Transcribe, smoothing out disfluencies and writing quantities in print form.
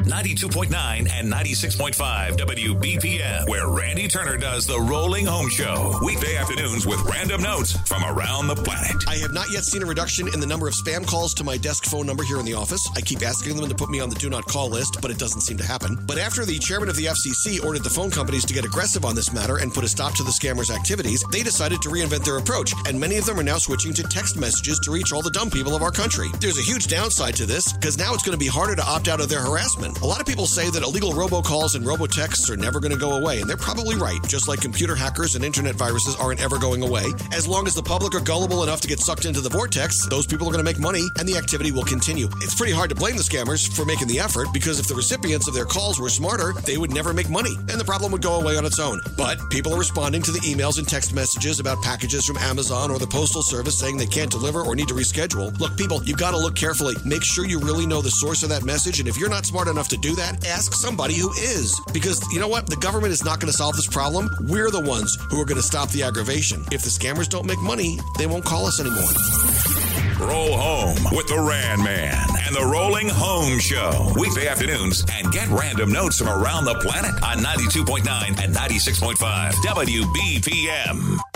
92.9 and 96.5 WBPM, where Randy Turner does the Rolling Home Show. Weekday afternoons with random notes from around the planet. I have not yet seen a reduction in the number of spam calls to my desk phone number here in the office. I keep asking them to put me on the do not call list, but it doesn't seem to happen. But after the chairman of the FCC ordered the phone companies to get aggressive on this matter and put a stop to the scammers' activities, they decided to reinvent their approach, and many of them are now switching to text messages to reach all the dumb people of our country. There's a huge downside to this, because now it's going to be harder to opt out of their harassment. A lot of people say that illegal robocalls and robotexts are never going to go away, and they're probably right, just like computer hackers and internet viruses aren't ever going away. As long as the public are gullible enough to get sucked into the vortex, those people are going to make money, and the activity will continue. It's pretty hard to blame the scammers for making the effort, because if the recipients of their calls were smarter, they would never make money, and the problem would go away on its own. But people are responding to the emails and text messages about packages from Amazon or the Postal Service saying they can't deliver or need to reschedule. Look, people, you've got to look carefully. Make sure you really know the source of that message, and if you're not smart enough to do that, ask somebody who is. Because you know what? The government is not going to solve this problem. We're the ones who are going to stop the aggravation. If the scammers don't make money, they won't call us anymore. Roll home with the Ran Man and the Rolling Home Show. Weekday afternoons, and get random notes from around the planet on 92.9 and 96.5 WBPM.